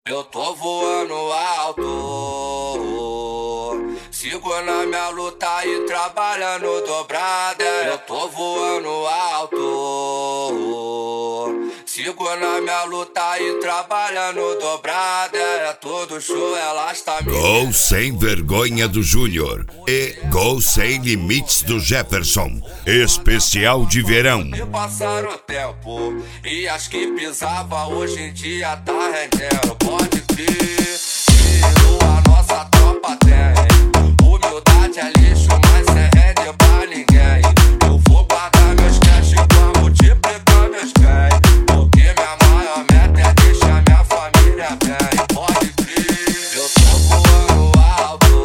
Eu tô voando alto, sigo na minha luta e trabalhando dobrada. Eu tô voando alto, sigo na minha luta e trabalhando dobrada. É todo show, elas tá me... Gol sem vergonha do Júnior e Gol sem limites do Jefferson. Especial de verão. E passaram o tempo e as que pisava hoje em dia tá rendendo. Pode crer, a nossa tropa tem. Humildade é lixo, mas cê rende pra ninguém. Eu vou guardar meus cash e vou multiplicar meus bens, porque minha maior meta é deixar minha família bem. Pode crer, eu tô voando alto,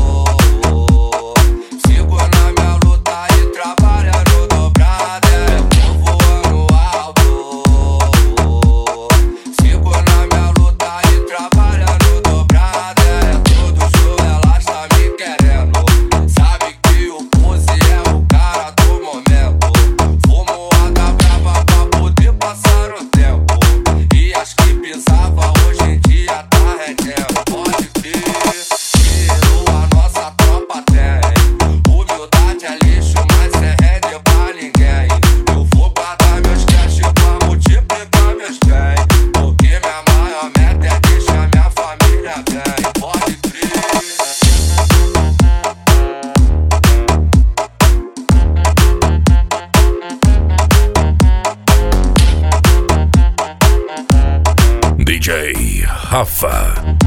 sigo na minha luta e trabalhando dobrada. Eu tô voando alto, sigo na minha luta e trabalhando dobrada. É todo show, elas tá me querendo. Sabe que o Pose é o cara do momento. Fumo a da brava pra poder passar o tempo. E as que pisava hoje em dia tá rendendo. Pode crer, a nossa tropa tem. Humildade é lixo, mas cê rende pra ninguém. Eu vou guardar meus cash pra multiplicar meus bens, porque minha maior meta é deixar minha família bem. Pode crer. DJ Rafa.